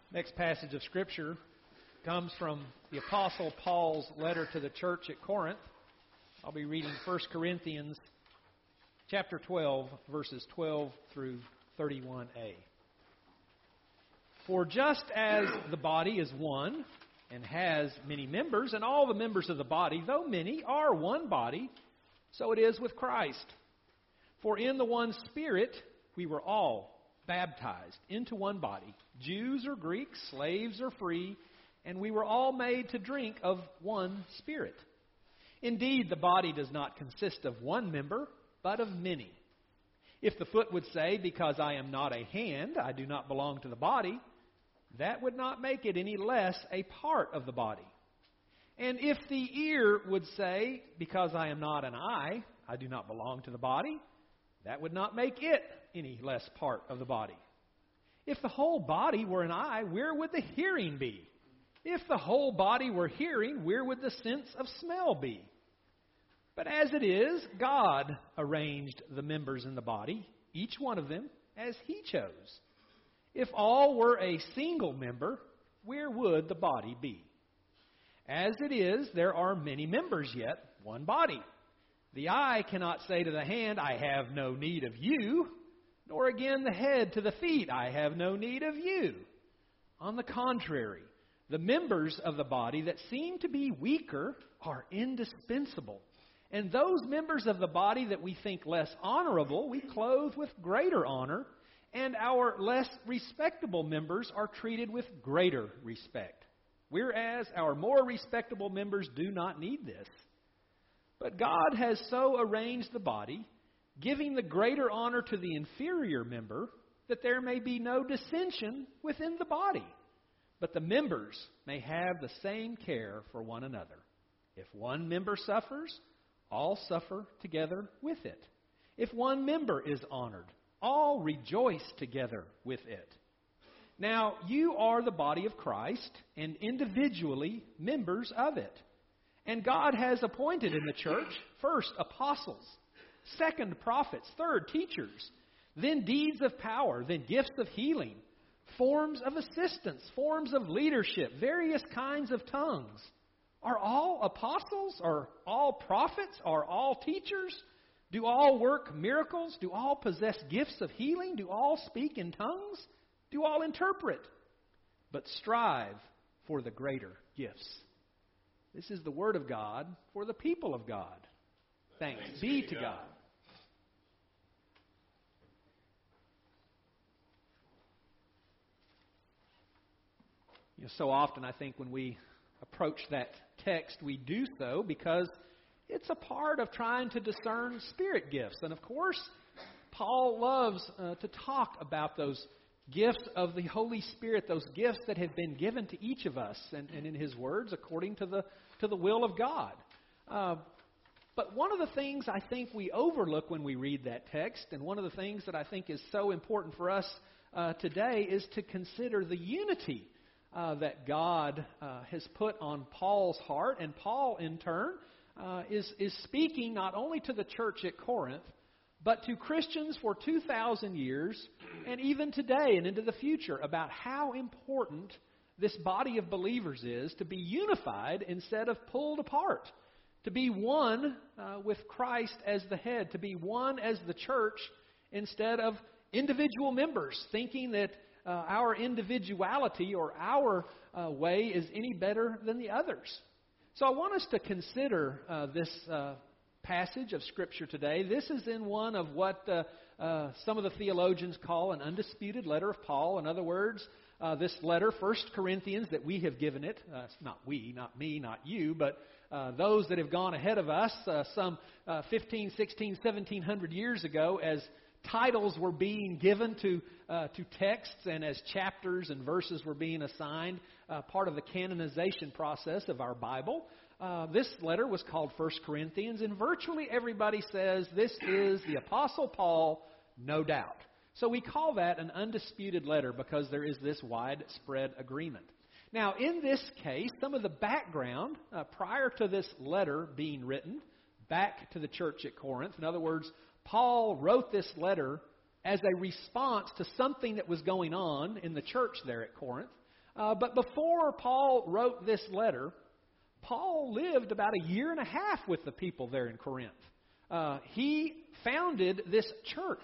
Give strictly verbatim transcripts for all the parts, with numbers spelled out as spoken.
Next passage of Scripture comes from the Apostle Paul's letter to the church at Corinth. I'll be reading First Corinthians chapter twelve, verses twelve through thirty-one a. For just as the body is one and has many members, and all the members of the body, though many, are one body, so it is with Christ. For in the one Spirit we were all baptized into one body, Jews or Greeks, slaves or free, and we were all made to drink of one Spirit. Indeed, the body does not consist of one member, but of many. If the foot would say, because I am not a hand, I do not belong to the body, that would not make it any less a part of the body. And if the ear would say, because I am not an eye, I do not belong to the body, that would not make it any less part of the body. If the whole body were an eye, where would the hearing be? If the whole body were hearing, where would the sense of smell be? But as it is, God arranged the members in the body, each one of them, as He chose. If all were a single member, where would the body be? As it is, there are many members, yet one body. The eye cannot say to the hand, I have no need of you, nor again the head to the feet, I have no need of you. On the contrary, the members of the body that seem to be weaker are indispensable. And those members of the body that we think less honorable, we clothe with greater honor, and our less respectable members are treated with greater respect. Whereas our more respectable members do not need this. But God has so arranged the body, giving the greater honor to the inferior member, that there may be no dissension within the body, but the members may have the same care for one another. If one member suffers, all suffer together with it. If one member is honored, all rejoice together with it. Now you are the body of Christ, and individually members of it. And God has appointed in the church, first apostles, second prophets, third teachers, then deeds of power, then gifts of healing, forms of assistance, forms of leadership, various kinds of tongues. Are all apostles? Are all prophets? Are all teachers? Do all work miracles? Do all possess gifts of healing? Do all speak in tongues? Do all interpret? But strive for the greater gifts. This is the word of God for the people of God. Thanks, Thanks be to God. God. You know, so often I think when we approach that text, we do so because it's a part of trying to discern spirit gifts. And of course, Paul loves uh, to talk about those gifts of the Holy Spirit, those gifts that have been given to each of us, and, and in his words, according to the to the will of God. Uh, but one of the things I think we overlook when we read that text, and one of the things that I think is so important for us uh, today, is to consider the unity uh, that God uh, has put on Paul's heart, and Paul, in turn, uh, is is speaking not only to the church at Corinth, but to Christians for two thousand years, and even today and into the future, about how important this body of believers is to be unified instead of pulled apart. To be one uh, with Christ as the head. To be one as the church instead of individual members, thinking that uh, our individuality or our uh, way is any better than the others. So I want us to consider uh, this uh passage of Scripture today. This is in one of what uh, uh, some of the theologians call an undisputed letter of Paul. In other words, uh, this letter, First Corinthians, that we have given it, uh, not we, not me, not you, but uh, those that have gone ahead of us uh, some uh, fifteen, sixteen, seventeen hundred years ago, as titles were being given to uh, to texts and as chapters and verses were being assigned, uh, part of the canonization process of our Bible. Uh, this letter was called First Corinthians, and virtually everybody says this is the Apostle Paul, no doubt. So we call that an undisputed letter because there is this widespread agreement. Now, in this case, some of the background uh, prior to this letter being written back to the church at Corinth, in other words, Paul wrote this letter as a response to something that was going on in the church there at Corinth. Uh, but before Paul wrote this letter, Paul lived about a year and a half with the people there in Corinth. Uh, he founded this church.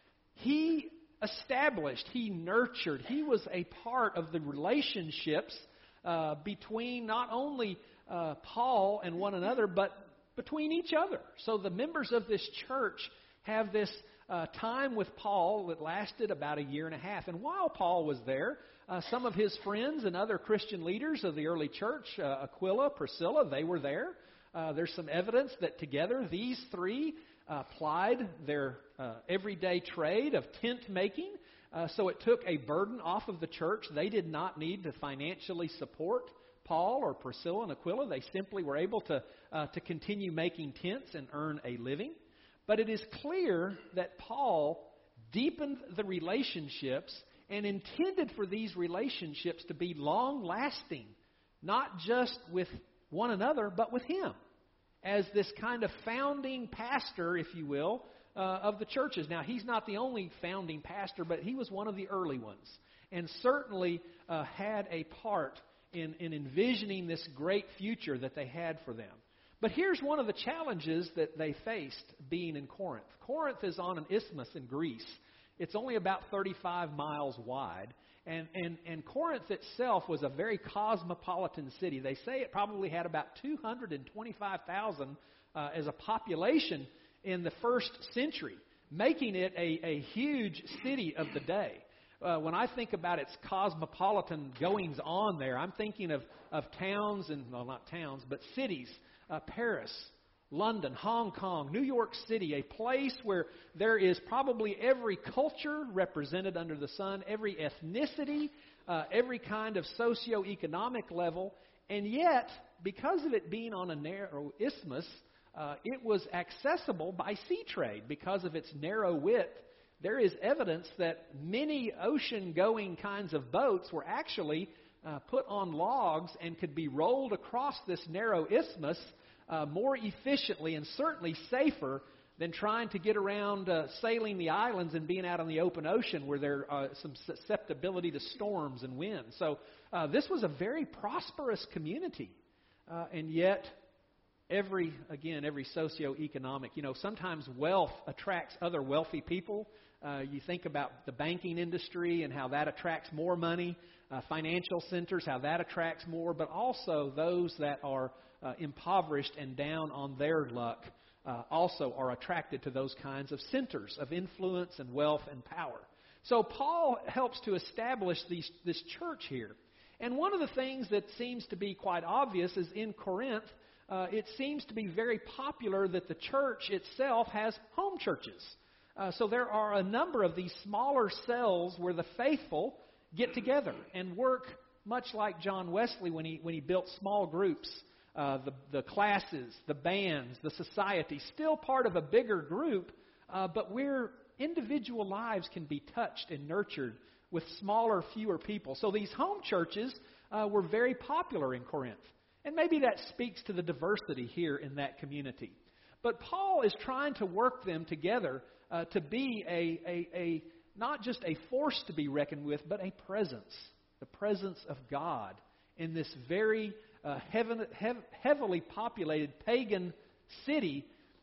He established, he nurtured, he was a part of the relationships uh, between not only uh, Paul and one another, but between each other. So the members of this church have this uh, time with Paul that lasted about a year and a half. And while Paul was there, uh, some of his friends and other Christian leaders of the early church, uh, Aquila, Priscilla, they were there. Uh, there's some evidence that together these three uh, plied their uh, everyday trade of tent making. Uh, so it took a burden off of the church. They did not need to financially support Paul or Priscilla and Aquila. They simply were able to uh, to continue making tents and earn a living. But it is clear that Paul deepened the relationships and intended for these relationships to be long-lasting, not just with one another, but with him, as this kind of founding pastor, if you will, uh, of the churches. Now, he's not the only founding pastor, but he was one of the early ones, and certainly uh, had a part in, in envisioning this great future that they had for them. But here's one of the challenges that they faced being in Corinth. Corinth is on an isthmus in Greece. It's only about thirty-five miles wide. And, and, and Corinth itself was a very cosmopolitan city. They say it probably had about two hundred twenty-five thousand uh, as a population in the first century, making it a, a huge city of the day. Uh, when I think about its cosmopolitan goings-on there, I'm thinking of, of towns, and well, not towns, but cities. Uh, Paris, London, Hong Kong, New York City, a place where there is probably every culture represented under the sun, every ethnicity, uh, every kind of socioeconomic level. And yet, because of it being on a narrow isthmus, uh, it was accessible by sea trade because of its narrow width. There is evidence that many ocean-going kinds of boats were actually uh, put on logs and could be rolled across this narrow isthmus uh, more efficiently and certainly safer than trying to get around uh, sailing the islands and being out on the open ocean where there are some susceptibility to storms and wind. So uh, this was a very prosperous community, uh, and yet every, again, every socioeconomic, you know, sometimes wealth attracts other wealthy people. Uh, you think about the banking industry and how that attracts more money, uh, financial centers, how that attracts more, but also those that are uh, impoverished and down on their luck uh, also are attracted to those kinds of centers of influence and wealth and power. So Paul helps to establish these, this church here. And one of the things that seems to be quite obvious is in Corinth, uh, it seems to be very popular that the church itself has home churches. Uh, so there are a number of these smaller cells where the faithful get together and work much like John Wesley when he when he built small groups, uh, the, the classes, the bands, the society, still part of a bigger group, uh, but where individual lives can be touched and nurtured with smaller, fewer people. So these home churches uh, were very popular in Corinth. And maybe that speaks to the diversity here in that community. But Paul is trying to work them together uh, to be a, a, a not just a force to be reckoned with, but a presence, the presence of God in this very uh, heaven, hev- heavily populated pagan city,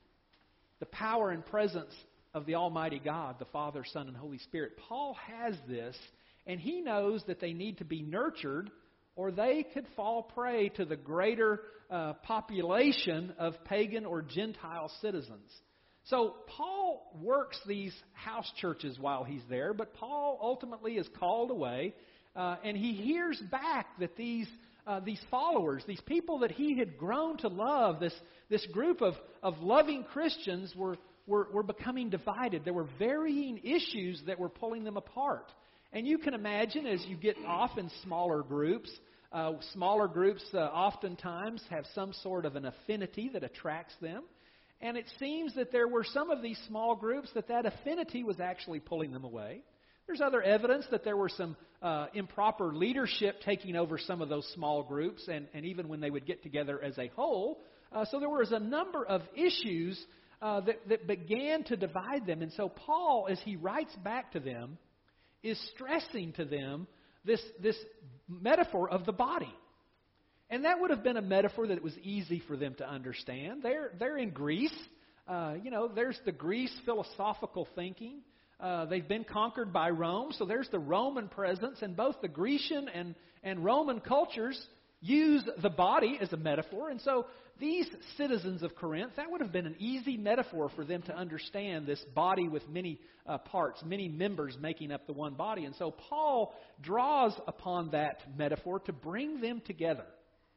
the power and presence of the Almighty God, the Father, Son, and Holy Spirit. Paul has this, and he knows that they need to be nurtured, or they could fall prey to the greater uh, population of pagan or Gentile citizens. So Paul works these house churches while he's there, but Paul ultimately is called away, uh, and he hears back that these uh, these followers, these people that he had grown to love, this this group of, of loving Christians were, were, were becoming divided. There were varying issues that were pulling them apart. And you can imagine as you get off in smaller groups, uh, smaller groups uh, oftentimes have some sort of an affinity that attracts them. And it seems that there were some of these small groups that that affinity was actually pulling them away. There's other evidence that there were some uh, improper leadership taking over some of those small groups, and, and even when they would get together as a whole. Uh, so there was a number of issues uh, that, that began to divide them. And so Paul, as he writes back to them, is stressing to them this, this metaphor of the body. And that would have been a metaphor that was easy for them to understand. They're, they're in Greece. Uh, you know, there's the Greece philosophical thinking. Uh, they've been conquered by Rome, so there's the Roman presence, and both the Grecian and, and Roman cultures use the body as a metaphor. And so these citizens of Corinth, that would have been an easy metaphor for them to understand, this body with many uh, parts, many members making up the one body. And so Paul draws upon that metaphor to bring them together.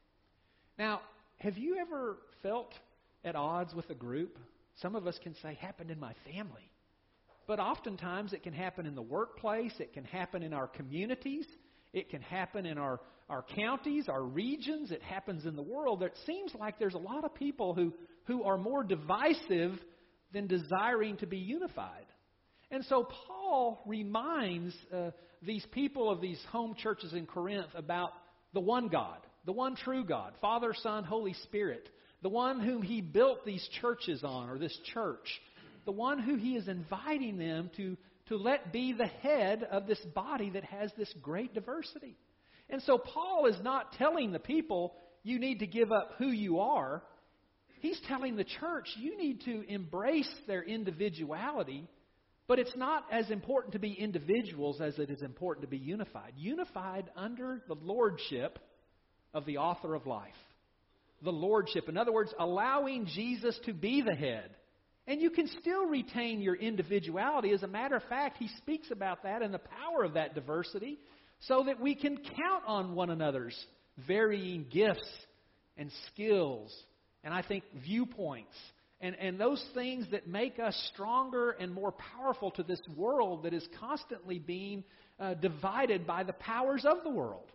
Now, have you ever felt at odds with a group? Some of us can say, happened in my family. But oftentimes it can happen in the workplace. It can happen in our communities. It can happen in our, our counties, our regions. It happens in the world. It seems like there's a lot of people who, who are more divisive than desiring to be unified. And so Paul reminds uh, these people of these home churches in Corinth about the one God, the one true God, Father, Son, Holy Spirit, the one whom he built these churches on, or this church, the one who he is inviting them to, to let be the head of this body that has this great diversity. And so Paul is not telling the people, you need to give up who you are. He's telling the church, you need to embrace their individuality, but it's not as important to be individuals as it is important to be unified. Unified under the lordship of the author of life. The lordship. In other words, allowing Jesus to be the head. And you can still retain your individuality. As a matter of fact, he speaks about that and the power of that diversity so that we can count on one another's varying gifts and skills and I think viewpoints and, and those things that make us stronger and more powerful to this world that is constantly being uh, divided by the powers of the world.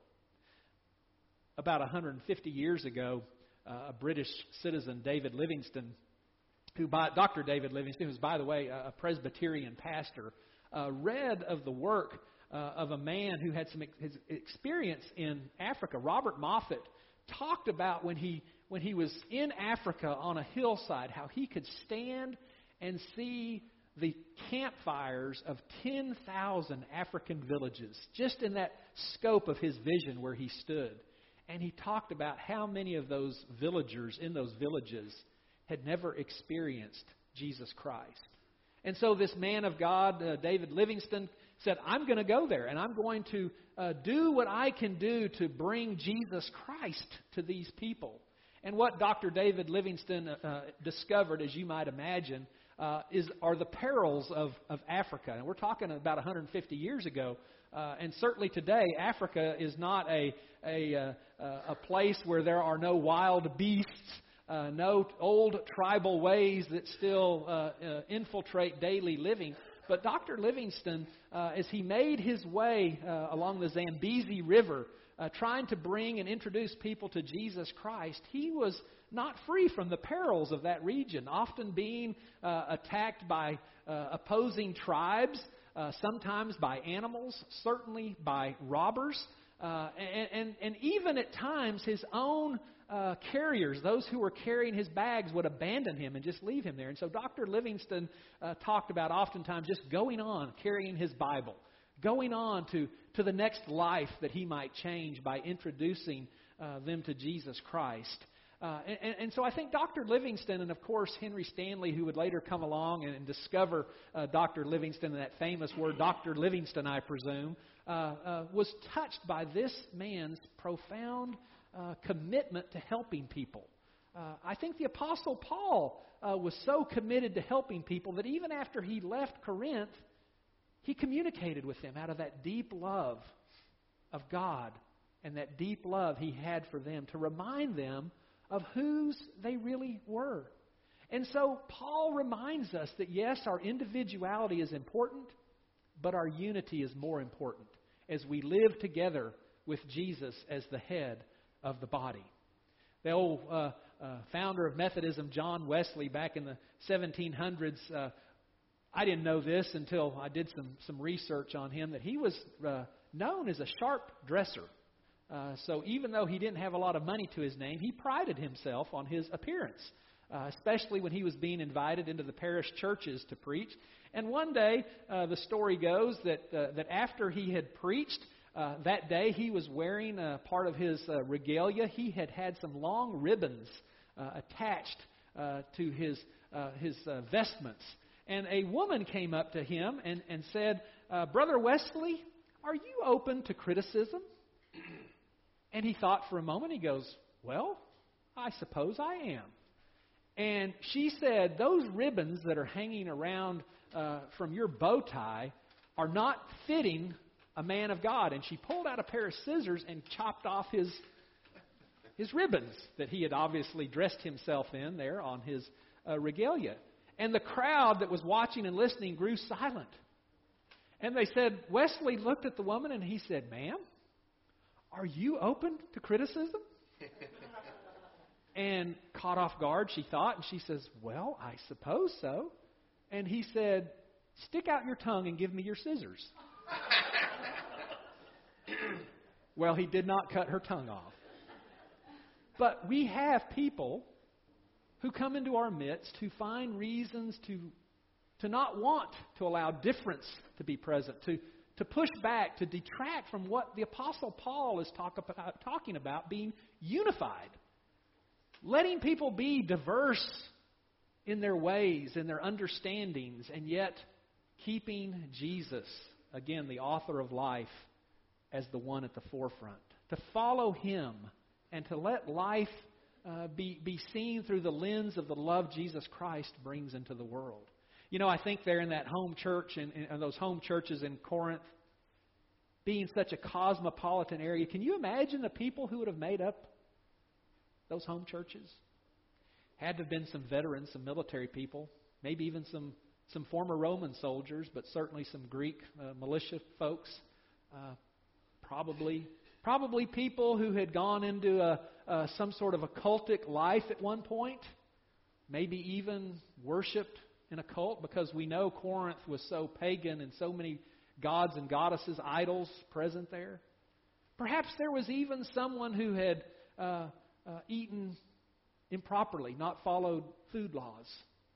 About one hundred fifty years ago, uh, a British citizen, David Livingstone, who by, Doctor David Livingstone, who's, by the way, a Presbyterian pastor, uh, read of the work uh, of a man who had some ex- his experience in Africa. Robert Moffat talked about when he when he was in Africa on a hillside, how he could stand and see the campfires of ten thousand African villages, just in that scope of his vision where he stood. And he talked about how many of those villagers in those villages had never experienced Jesus Christ. And so this man of God, uh, David Livingstone, said, I'm going to go there and I'm going to uh, do what I can do to bring Jesus Christ to these people. And what Doctor David Livingstone uh, discovered, as you might imagine, uh, is are the perils of, of Africa. And we're talking about one hundred fifty years ago. Uh, and certainly today, Africa is not a, a, a, a place where there are no wild beasts, Uh, no old tribal ways that still uh, uh, infiltrate daily living. But Doctor Livingstone, uh, as he made his way uh, along the Zambezi River, uh, trying to bring and introduce people to Jesus Christ, he was not free from the perils of that region, often being uh, attacked by uh, opposing tribes, uh, sometimes by animals, certainly by robbers, uh, and, and, and even at times his own Uh, carriers, those who were carrying his bags, would abandon him and just leave him there. And so Doctor Livingstone uh, talked about oftentimes just going on, carrying his Bible, going on to, to the next life that he might change by introducing uh, them to Jesus Christ. Uh, and, and so I think Doctor Livingstone, and of course Henry Stanley, who would later come along and, and discover uh, Doctor Livingstone and that famous word, Doctor Livingstone, I presume, uh, uh, was touched by this man's profound Uh, commitment to helping people. Uh, I think the Apostle Paul uh, was so committed to helping people that even after he left Corinth, he communicated with them out of that deep love of God and that deep love he had for them to remind them of whose they really were. And so Paul reminds us that yes, our individuality is important, but our unity is more important as we live together with Jesus as the head of the body. The old uh, uh, founder of Methodism, John Wesley, back in the seventeen hundreds, uh, I didn't know this until I did some, some research on him, that he was uh, known as a sharp dresser. Uh, so even though he didn't have a lot of money to his name, he prided himself on his appearance, uh, especially when he was being invited into the parish churches to preach. And one day, uh, the story goes that uh, that after he had preached, uh, that day he was wearing uh, part of his uh, regalia. He had had some long ribbons uh, attached uh, to his uh, his uh, vestments. And a woman came up to him and, and said, uh, Brother Wesley, are you open to criticism? And he thought for a moment. He goes, well, I suppose I am. And she said, those ribbons that are hanging around uh, from your bow tie are not fitting a man of God. And she pulled out a pair of scissors and chopped off his his ribbons that he had obviously dressed himself in there on his uh, regalia. And the crowd that was watching and listening grew silent. And they said, Wesley looked at the woman and he said, ma'am, are you open to criticism? And caught off guard, she thought, and she says, well, I suppose so. And he said, stick out your tongue and give me your scissors. Well, he did not cut her tongue off. But we have people who come into our midst who find reasons to to not want to allow difference to be present, to, to push back, to detract from what the Apostle Paul is talk about, talking about, being unified. Letting people be diverse in their ways, in their understandings, and yet keeping Jesus, again, the author of life, as the one at the forefront. To follow Him and to let life uh, be, be seen through the lens of the love Jesus Christ brings into the world. You know, I think there in that home church, and, and those home churches in Corinth, being such a cosmopolitan area, can you imagine the people who would have made up those home churches? Had to have been some veterans, some military people, maybe even some, some former Roman soldiers, but certainly some Greek uh, militia folks. Uh, probably probably people who had gone into a, uh, some sort of a cultic life at one point, maybe even worshipped in a cult, because we know Corinth was so pagan and so many gods and goddesses, idols present there. Perhaps there was even someone who had uh, uh, eaten improperly, not followed food laws,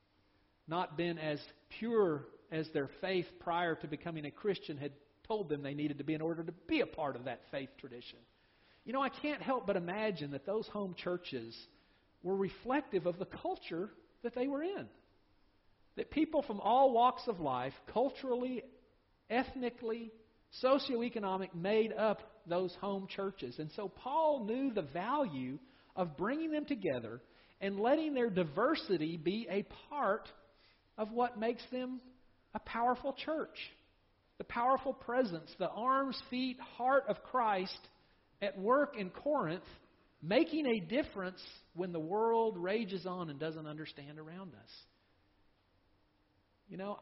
not been as pure as their faith prior to becoming a Christian had told them they needed to be in order to be a part of that faith tradition. You know, I can't help but imagine that those home churches were reflective of the culture that they were in. That people from all walks of life, culturally, ethnically, socioeconomic, made up those home churches. And so Paul knew the value of bringing them together and letting their diversity be a part of what makes them a powerful church. The powerful presence, the arms, feet, heart of Christ at work in Corinth, making a difference when the world rages on and doesn't understand around us. You know,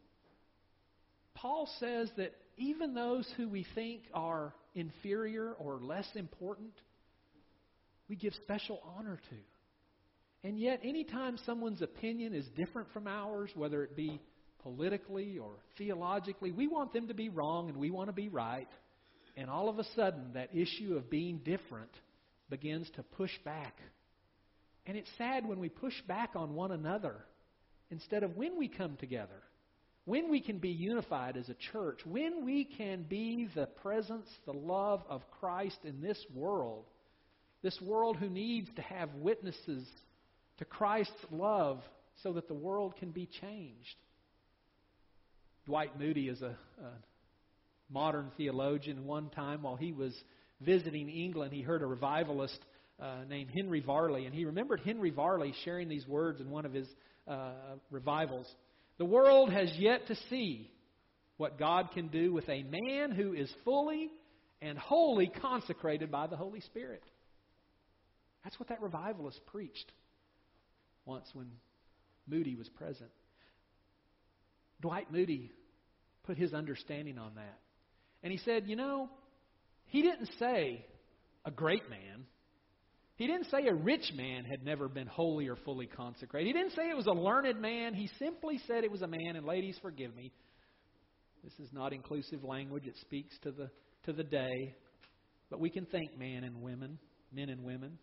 Paul says that even those who we think are inferior or less important, we give special honor to. And yet, anytime someone's opinion is different from ours, whether it be politically or theologically, we want them to be wrong and we want to be right. And all of a sudden, that issue of being different begins to push back. And it's sad when we push back on one another instead of when we come together, when we can be unified as a church, when we can be the presence, the love of Christ in this world, this world who needs to have witnesses to Christ's love so that the world can be changed. Dwight Moody is a, a modern theologian. One time while he was visiting England, he heard a revivalist uh, named Henry Varley, and he remembered Henry Varley sharing these words in one of his uh, revivals. The world has yet to see what God can do with a man who is fully and wholly consecrated by the Holy Spirit. That's what that revivalist preached once when Moody was present. Dwight Moody put his understanding on that. And he said, you know, he didn't say a great man. He didn't say a rich man had never been wholly or fully consecrated. He didn't say it was a learned man. He simply said it was a man. And ladies, forgive me. This is not inclusive language. It speaks to the to the day. But we can thank man and women, men and women.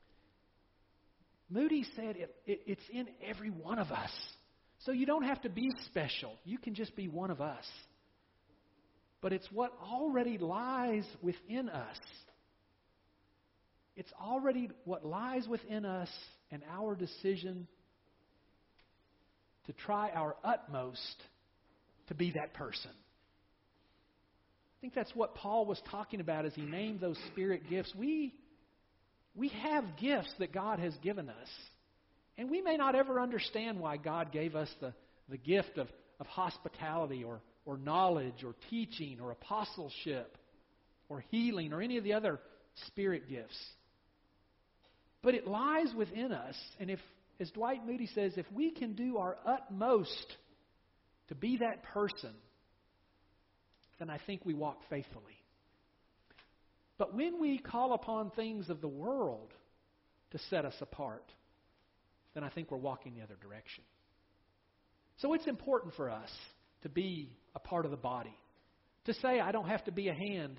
Moody said it, it, it's in every one of us. So you don't have to be special. You can just be one of us. but it's what already lies within us. It's already what lies within us and our decision to try our utmost to be that person. I think that's what Paul was talking about as he named those Spirit gifts. We, we have gifts that God has given us. And we may not ever understand why God gave us the, the gift of, of hospitality or, or knowledge or teaching or apostleship or healing or any of the other Spirit gifts. But it lies within us. And if, as Dwight Moody says, if we can do our utmost to be that person, then I think we walk faithfully. But when we call upon things of the world to set us apart, then I think we're walking the other direction. So it's important for us to be a part of the body. To say I don't have to be a hand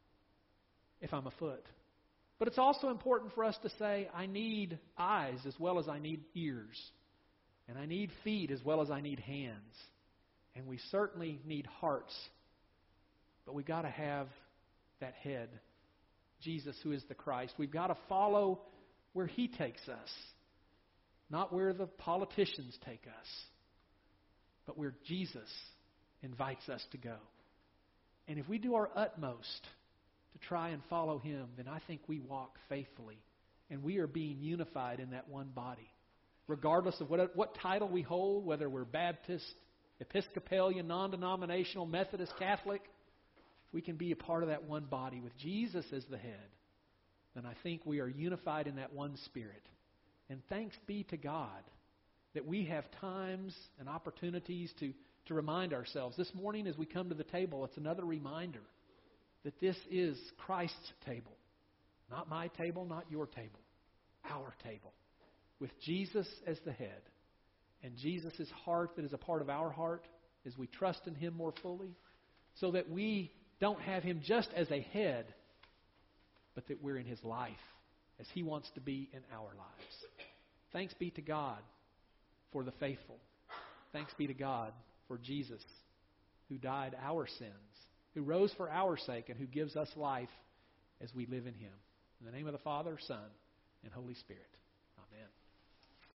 if I'm a foot. But it's also important for us to say I need eyes as well as I need ears. And I need feet as well as I need hands. And we certainly need hearts. But we've got to have that head, Jesus, who is the Christ. We've got to follow where He takes us. Not where the politicians take us, but where Jesus invites us to go. And if we do our utmost to try and follow Him, then I think we walk faithfully. And we are being unified in that one body. Regardless of what, what title we hold, whether we're Baptist, Episcopalian, non-denominational, Methodist, Catholic, if we can be a part of that one body with Jesus as the head, then I think we are unified in that one Spirit. And thanks be to God that we have times and opportunities to, to remind ourselves. This morning as we come to the table, it's another reminder that this is Christ's table. Not my table, not your table. Our table. With Jesus as the head. And Jesus' heart that is a part of our heart as we trust in Him more fully. So that we don't have Him just as a head, but that we're in His life as He wants to be in our lives. Thanks be to God for the faithful. Thanks be to God for Jesus, who died our sins, who rose for our sake, and who gives us life as we live in Him. In the name of the Father, Son, and Holy Spirit. Amen.